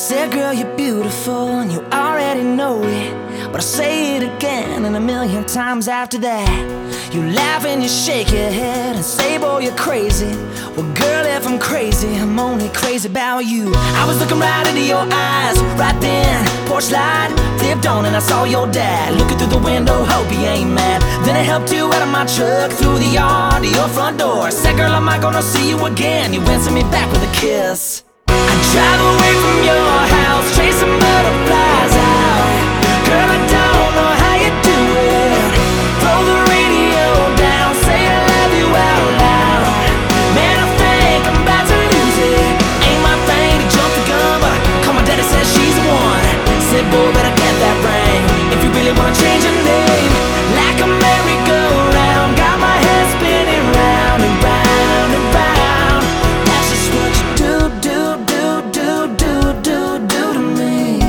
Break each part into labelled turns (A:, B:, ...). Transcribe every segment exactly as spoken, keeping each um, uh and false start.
A: said, girl, you're beautiful, and you already know it, but I'll say it again and a million times after that. You laugh and you shake your head and say, boy, you're crazy. Well, girl, if I'm crazy, I'm only crazy about you. I was looking right into your eyes, right then, porch light flipped on and I saw your dad looking through the window, hope he ain't mad. Then I helped you out of my truck, through the yard to your front door. Said, girl, am I gonna see you again? You answered me back with a kiss. I drive away from your house, chasing butterflies out. Girl, I don't know how you do it. Throw the radio down, say I love you out loud. Man, I think I'm about to lose it. Ain't my thing to jump the gun, but call my daddy, said she's the one. Said, boy, better get that ring if you really wanna change your name. Like a merry-go-round, got my head spinning round and round and round. That's just what you do, do, do, do, do, do, do to me.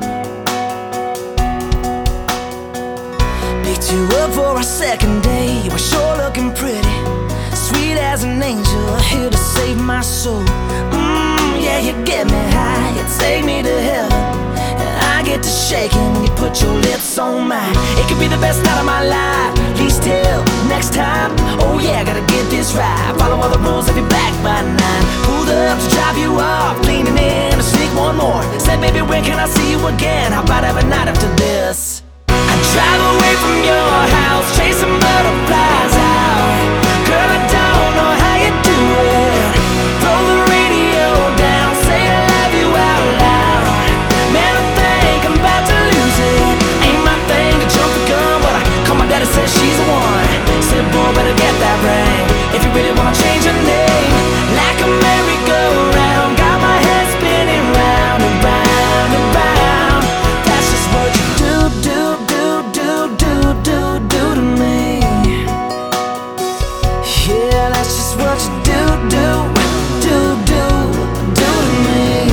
A: Picked you up for a second day, you were sure looking pretty, sweet as an angel, here to save my soul. Mmm, yeah, you get me high, you take me to heaven, and I get to shaking when you put your lips on mine. It could be the best night of my life, at least till next time. Oh yeah, gotta get this right, follow all the rules, I'll be back by nine. Pulled up to drive you off, leaning in to sneak one more. Said, baby, when can I see you again? How about every night after this? I drive away from your house, chasing butterflies out. Girl, I don't know how you do it. Throw the radio down, say I love you out loud. Man, I think I'm about to lose it. Ain't my thing to jump the gun, but I call my daddy, said she's the one. Said, boy, better get that ring if you really wanna change your name. Like a merry-go-round, got my head spinning round and round and round. That's just what you do, do, do, do, do, do, do to me. Yeah, that's just what you do, do, do, do, do to me.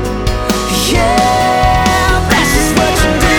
A: Yeah, that's just what you do.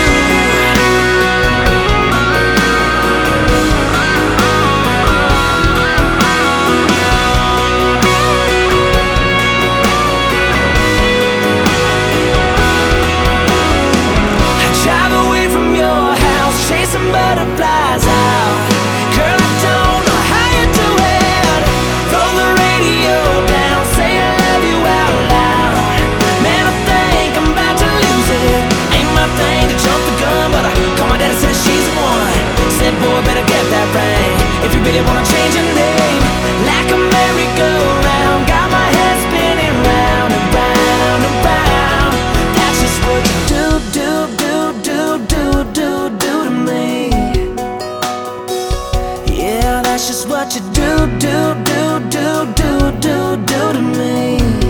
A: I drive away from your house, chasing butterflies out. Girl, I don't know how you do it. Throw the radio down, say I love you out loud. Man, I think I'm about to lose it. Ain't my thing to jump the gun, but I call my daddy, said she's the one. Said, boy, better get that ring if you really wanna change your name. Like a merry-go-round, got my head spinning round and round and round. That's just what you do, do, do, do, do, do, do to me. Yeah, that's just what you do, do, do, do, do, do, do to me.